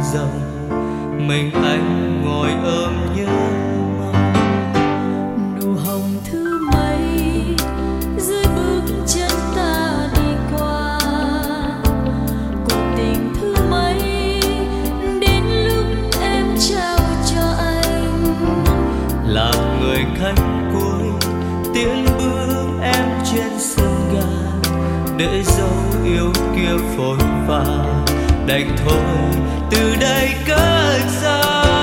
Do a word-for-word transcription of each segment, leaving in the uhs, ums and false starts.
rồng, mình anh ngồi ôm nhớ mong. Nụ hồng thứ mấy dưới bước chân ta đi qua, cuộc tình thứ mấy đến lúc em trao cho anh, là người khách cuối tiến bước em trên sân ga, để dấu yêu kia phôi pha đành thôi từ đây cất xa.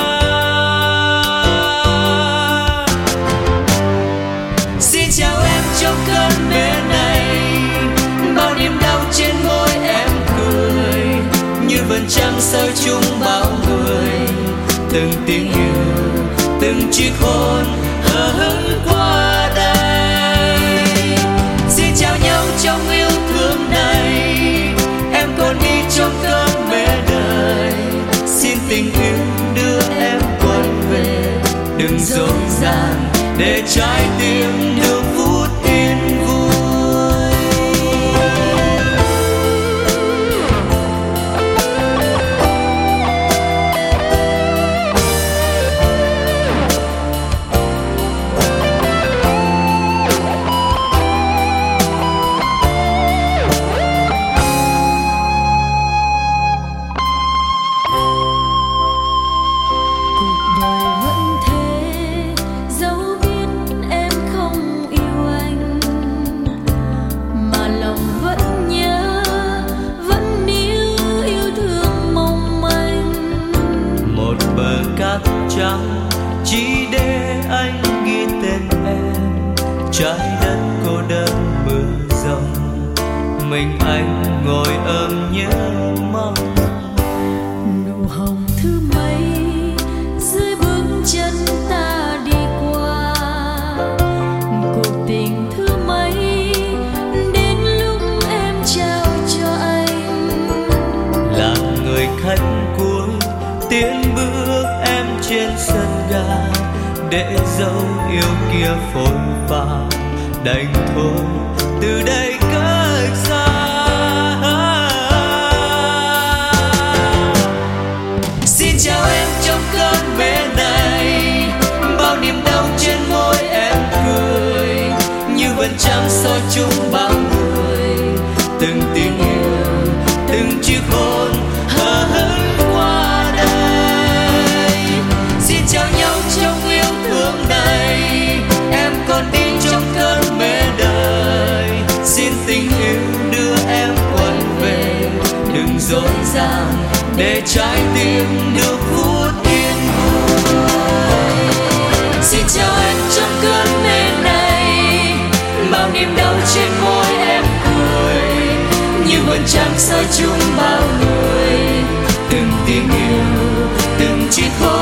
Xin chào em trong cơn mê này, bao niềm đau trên môi em cười, như vầng trăng soi chung bao người, từng tiếng yêu, từng chiếc hôn hờ hững qua đây. Xin chào nhau trong yêu thương này, em còn đi trong cơn mê đời, xin tình yêu đưa em quay về, đừng dối dàng để trái tim được phút yên vui. Trắng chỉ để anh ghi tên em, trái đất cô đơn mưa rông, mình anh ngồi ôm nhớ mong. Nụ hồng thứ mấy dưới bước chân ta đi qua, cuộc tình thứ mấy đến lúc em trao cho anh, là người khách cuối tiến bước em trên sân ga, để dấu yêu kia phôi pha đành thôi từ đây cách xa. Xin chào em trong cơn mê này, bao niềm đau trên môi em cười, như vầng trăng soi chung bao người, từng tiếng yêu, từng chiếc hôn hờ hững qua đây. Xin chào nhau trong yêu thương này, em còn đi trong cơn mê đời, xin tình yêu đưa em quay về, đừng dối dàng để trái tim được phút yên vui. Xin chào em trong cơn mê này, bao niềm đau trên môi em cười, như vầng trăng soi chung bao người, từng tiếng yêu, từng chiếc hôn